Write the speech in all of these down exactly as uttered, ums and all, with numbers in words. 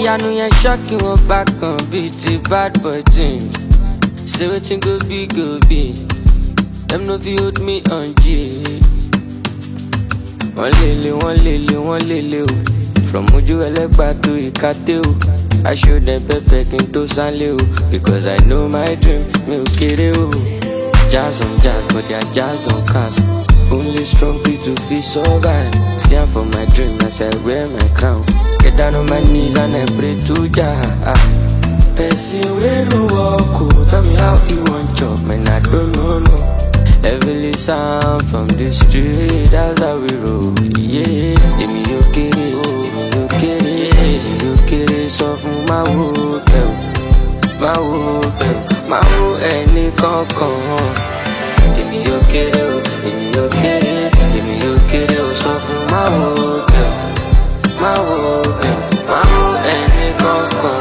Ìyanu yẹn ṣọ́ọ̀kì wọn back on beat the bad boy team. Say wetin go be go be. Them no fit hold me on G. Wọ́n lele, wọ́n lele, wọ́n lele o. From ojú ẹlẹ́gbà to ìkàtẹ́ o. I show them pepper kí n tó sánlé o. Because I know my dream, mi ò kéré o. Jazz on jazz, but their jazz don't cast. Only strong feet to feel survive. See I'm for my dream as I wear my crown. Get down on my knees and I pray to Jah. Person wey no walk, oh, tell me how he want chop, man I don't know no. Heavily sound from the street, that's how we roll. Yeah, èmi ò kéré, èmi ò kéré, èmi ò kéré, sọ fún máa wo bẹ́ẹ̀ o, máa wo bẹ́ẹ̀ o, máa wo ẹni kankan. Èmi ò kéré o, èmi ò kéré, èmi ò kéré o, sọ fún máa wo bẹ́ẹ̀ o, máa wo bẹ́ẹ̀ o, máa wo ẹni kankan.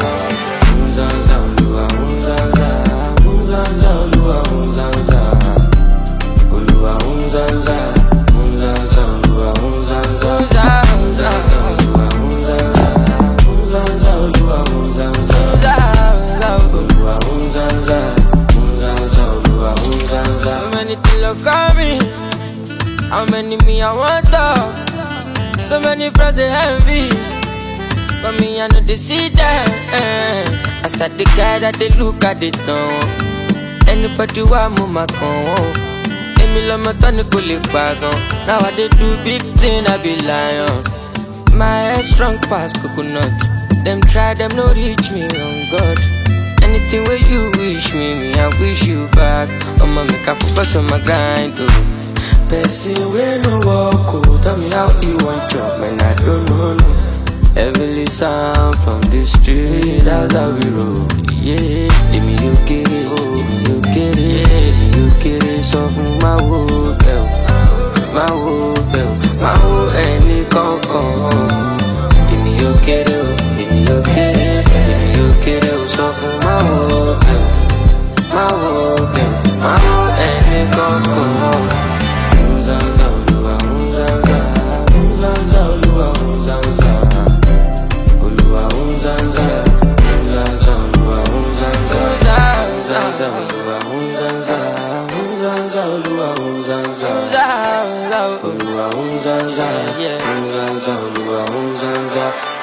Look at me, how many me I want talk? So many friends they envy, but me I know they see them. eh. I said the guy that they look at it now. Anybody want move my con? Emi lo mo tani ko le pagan. Now I they do big thing, I be lion. My head strong past coconut. Them try, them no reach me on God. Anything where you wish me, me I wish you back. I'ma make a focus on my grind, oh. Person where no walk, oh, tell me how he want chop, man I don't know no. Heavily sound from the street, that's how we roll. Yeah, èmi ò kéré, èmi ò kéré, èmi ò kéré, sọ fún máa wo bẹ́ẹ̀ o, máa wo bẹ́ẹ̀ o, máa wo ẹni kankan. Èmi ò kéré o, èmi ò kéré, èmi ò kéré o, sọ fún máa wo bẹ́ẹ̀ o, máa wo bẹ́ẹ̀ o, máa wo ẹni kankan. Nzanza Olúwa, nzanza, nzanza Olúwa, nzanza, Olúwa, nzanza, nzanza Olúwa, nzanza, nzanza Olúwa, nzanza, nzanza Olúwa, nzanza, Olúwa, nzanza, nzanza Olúwa, nzanza.